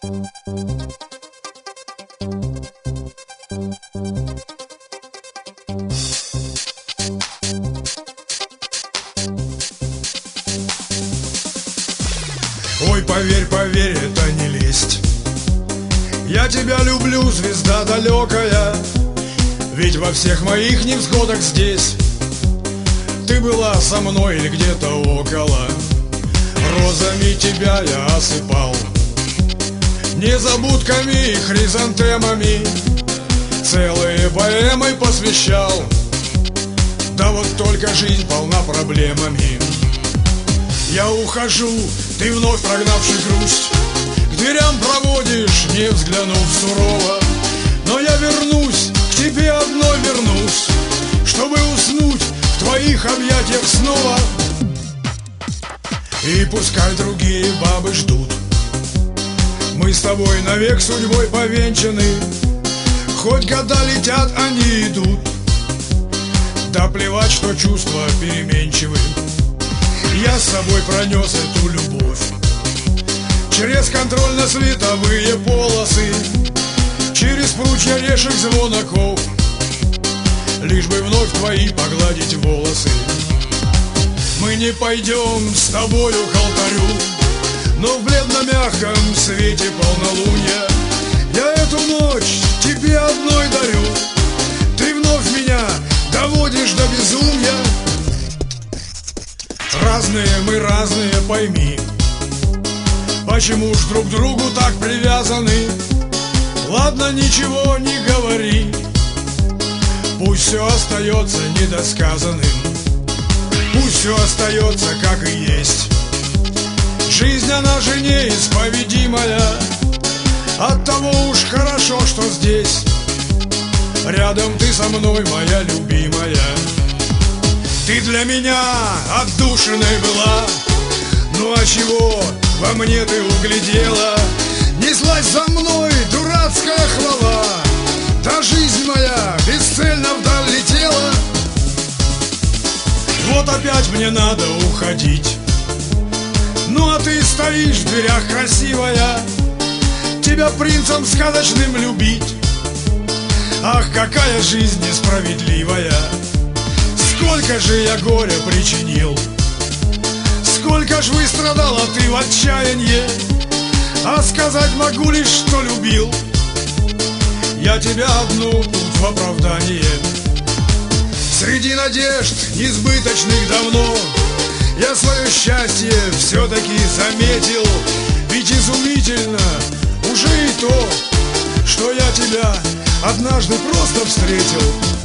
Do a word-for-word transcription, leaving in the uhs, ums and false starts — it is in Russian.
Ой, поверь, поверь, это не лесть. Я тебя люблю, звезда далекая, ведь во всех моих невзгодах здесь ты была со мной или где-то около. Розами тебя я осыпал, незабудками и хризантемами, целые поэмы посвящал. Да вот только жизнь полна проблемами. Я ухожу, ты вновь прогнавший грусть, к дверям проводишь, не взглянув сурово. Но я вернусь, к тебе одной вернусь, чтобы уснуть в твоих объятиях снова. И пускай другие бабы ждут, мы с тобой навек судьбой повенчаны. Хоть года летят, они идут, да плевать, что чувства переменчивы. Я с собой пронес эту любовь через контрольно-световые полосы, через прутья решек звоноков, лишь бы вновь твои погладить волосы. Мы не пойдем с тобою к алтарю, но в бледно-мягком свете полнолуния я эту ночь тебе одной дарю. Ты вновь меня доводишь до безумия. Разные мы, разные, пойми, почему ж друг к другу так привязаны? Ладно, ничего не говори, пусть все остается недосказанным, пусть все остается как и есть. Жизнь, она же неисповедимая, оттого уж хорошо, что здесь рядом ты со мной, моя любимая. Ты для меня отдушиной была, ну а чего во мне ты углядела? Неслась за мной дурацкая хвала, да жизнь моя бесцельно вдаль летела. Вот опять мне надо уходить, ну а ты стоишь в дверях красивая, тебя принцем сказочным любить. Ах, какая жизнь несправедливая! Сколько же я горя причинил, сколько ж выстрадала ты в отчаянье, а сказать могу лишь, что любил я тебя одну тут в оправдание. Среди надежд несбыточных давно я свое счастье все-таки заметил, ведь изумительно уже и то, что я тебя однажды просто встретил.